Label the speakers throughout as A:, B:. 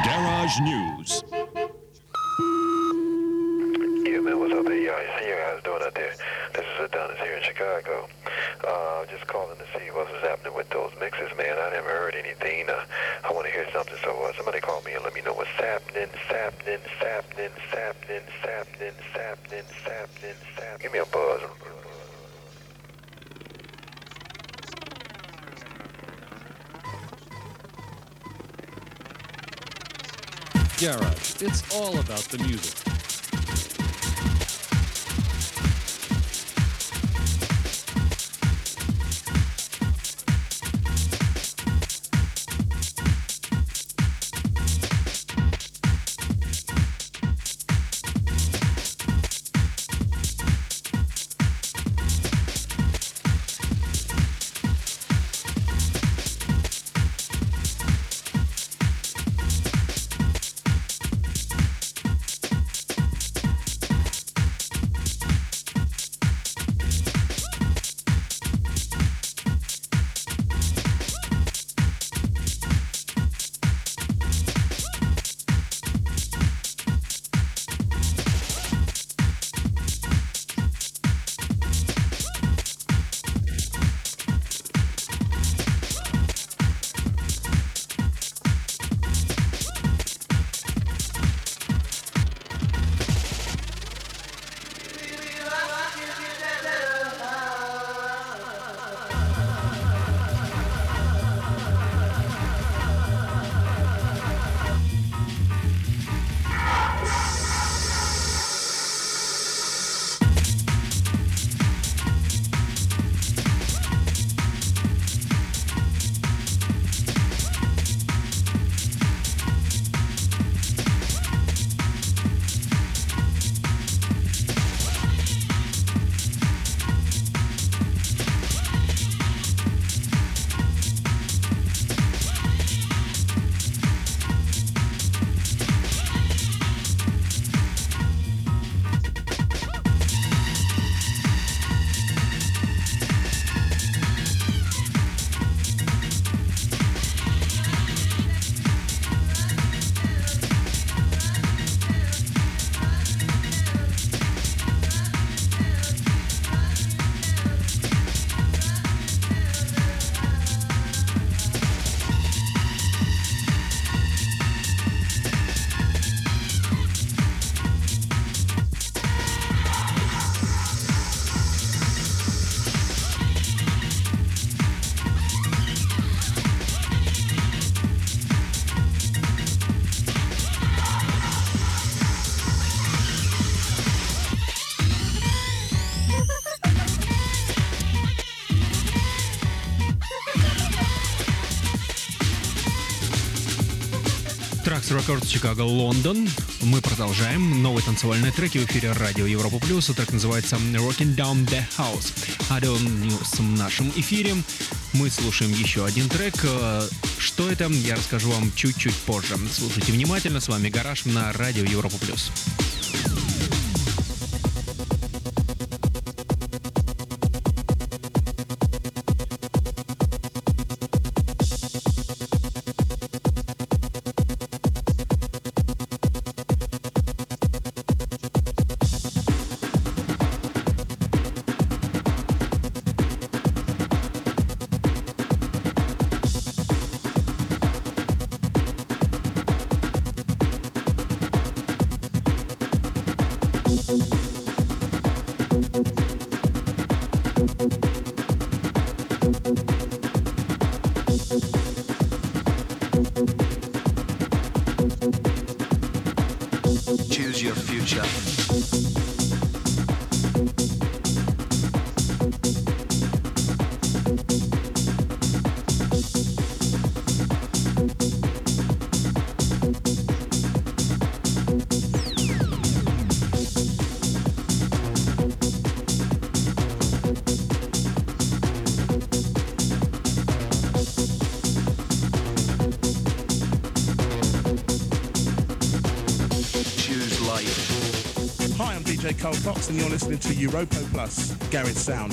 A: Garage News.
B: Yeah, man, what's up there? Yeah, I see you guys doing out there. This is Adonis here in Chicago. Just calling to see what's happening with those mixes, man. I never heard anything. I want to hear something, so somebody call me and let me know what's happening. Give me a buzz.
A: Garage. It's all about the music.
C: Trax Records, Чикаго, Лондон. Мы продолжаем. Новые танцевальные треки в эфире радио Европа Плюс. Трек называется Rocking Down the House. В нашем эфире мы слушаем еще один трек. Что это, я расскажу вам чуть-чуть позже. Слушайте внимательно. С вами Гараж на радио Европа Плюс.
D: Choose your future.
E: Hi, I'm DJ Cole Cox and you're listening to Europa Plus, Garage Sound.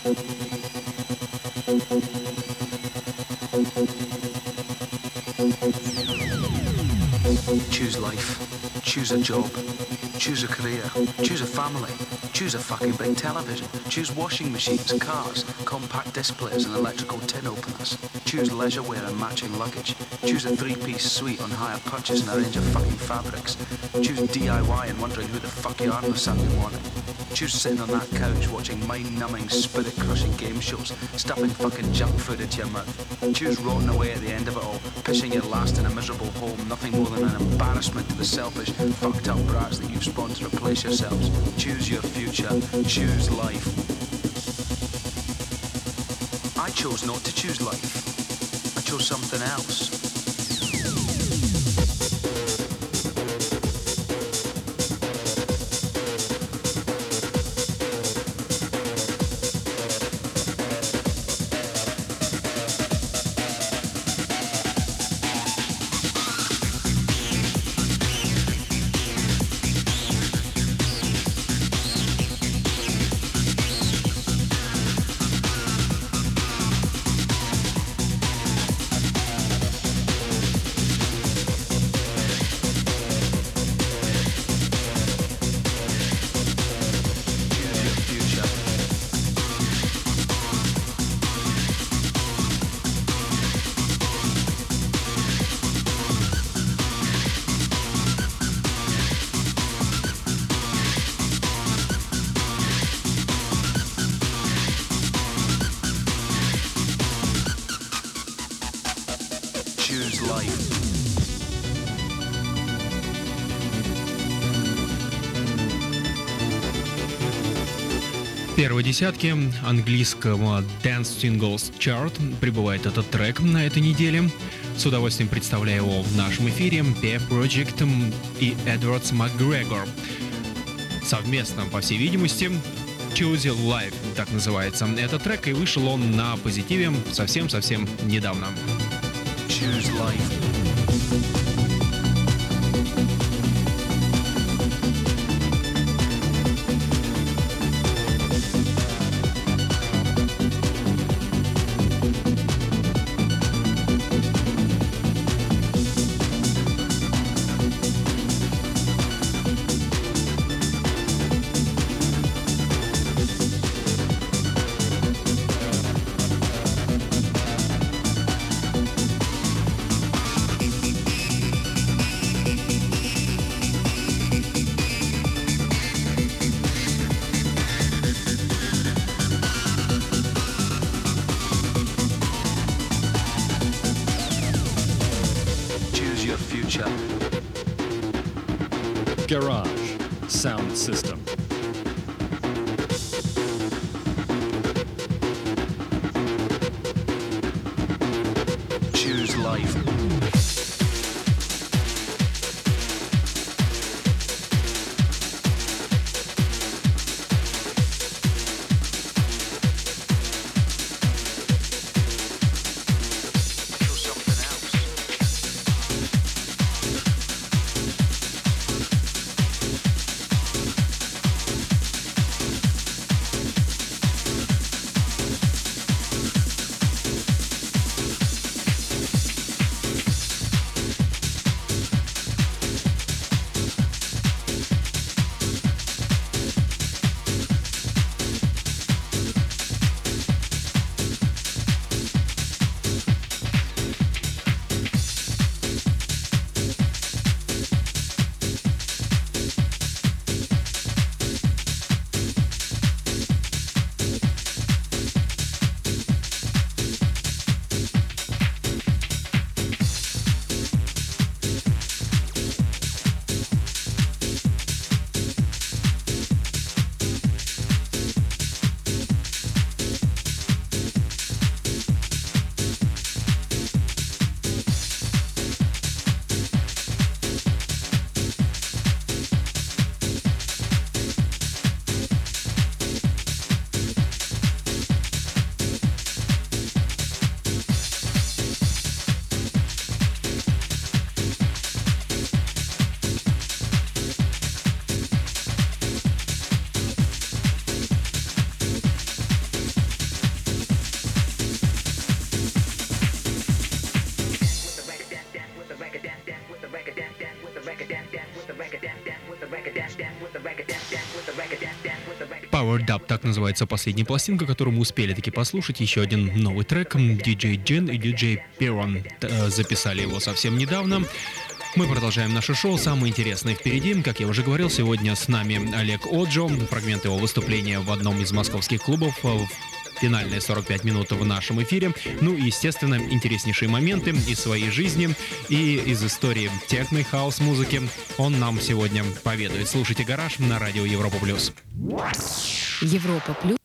D: Choose life. Choose a job. Choose a career. Choose a family. Choose a fucking big television. Choose washing machines, cars, compact displays and electrical tin openers. Choose leisure wear and matching luggage. Choose a three-piece suite on hire purchase and a range of fucking fabrics. Choose DIY and wondering who the fuck you are on a Sunday morning. Choose sitting on that couch watching mind-numbing, spirit-crushing game shows, stuffing fucking junk food into your mouth. Choose rotting away at the end of it all, pissing your last in a miserable home, nothing more than an embarrassment to the selfish, fucked-up brats that you've spawned to replace yourselves. Choose your future. Choose life. I chose not to choose life. I chose something else. Choose life.
C: В первой десятке английского Dance Singles Chart прибывает этот трек на этой неделе. С удовольствием представляю его в нашем эфире. Peer Project и Edwards McGregor. Совместно, по всей видимости, Choose Your Life, так называется этот трек, и вышел он на позитиве совсем-совсем недавно.
D: Choose life.
A: Garage Sound System.
D: Choose life.
C: Powered Up, так называется последняя пластинка, которую мы успели таки послушать. Еще один новый трек. DJ Jin и DJ Piron записали его совсем недавно. Мы продолжаем наше шоу. Самое интересное впереди. Как я уже говорил, сегодня с нами Олег Оджо. Фрагмент его выступления в одном из московских клубов. Финальные 45 минут в нашем эфире. Ну и, естественно, интереснейшие моменты из своей жизни и из истории техно и хаус-музыки он нам сегодня поведает. Слушайте «Гараж» на радио Европа+.
F: Европа+.